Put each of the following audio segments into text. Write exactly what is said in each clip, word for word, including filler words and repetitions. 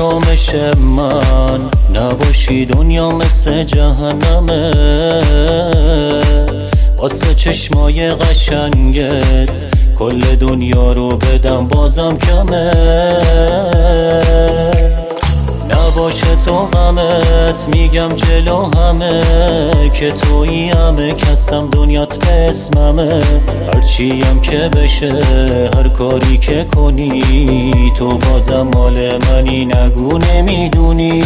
آرامش من نباشی دنیا مثل جهنمه، واسه چشمای قشنگت کل دنیا رو بدم بازم کمه. نباشه تو غمت میگم جلو همه که تویی همه کسم دنیات به اسممه. هرچیم که بشه هر کاری که کنی تو بازم مال منی نگو نمیدونی.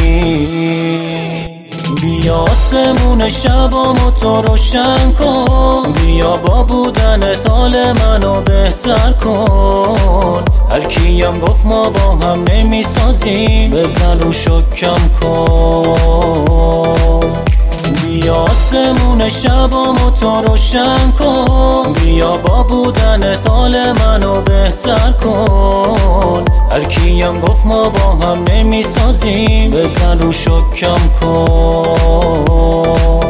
بیا آسمون شبامو تو روشن کن، بیا با بودنت حال منو بهتر کن. هر کیم گفت ما با هم نمیسازیم بزن رو شکم کن. بیا آسمون شبامو تو روشن کن، بیا با بودنت حال منو بهتر کن. هر کیم گفت ما با هم نمیسازیم بزن رو شکم کن.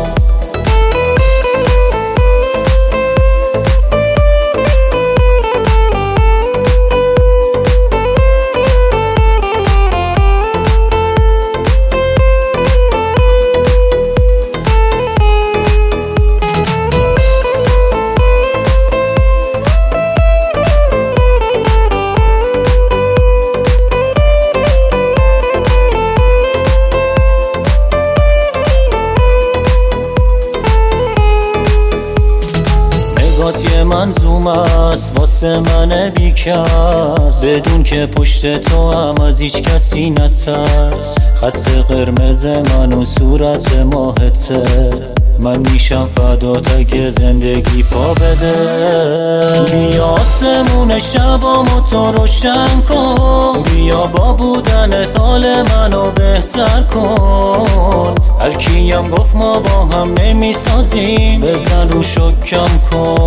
یه منظوم است واسه من بیکس، بدون که پشت تو هم از هیچ کسی نترس. خط قرمز من و صورت ماهته، من میشم فدات اگه زندگی پا بده. بیا آسمون شبامو تو روشن کن، بیا با بودنت حال منو بهتر کن. هر کیم گفت ما با هم نمیسازیم بزن رو شکم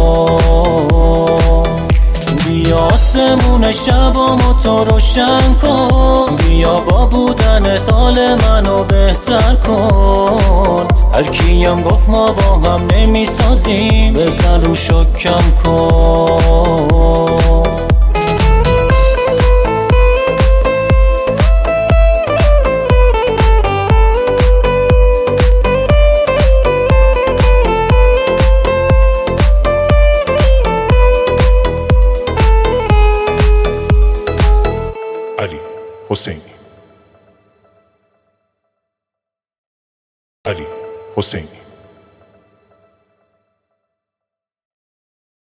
کن. بیا آسمون شبامو تو روشن کن، بیا با بودنت حال منو بهتر کن. هر کیم گفت ما با هم نمیسازیم بزن رو شکم کن. علی حسینی علی حسینی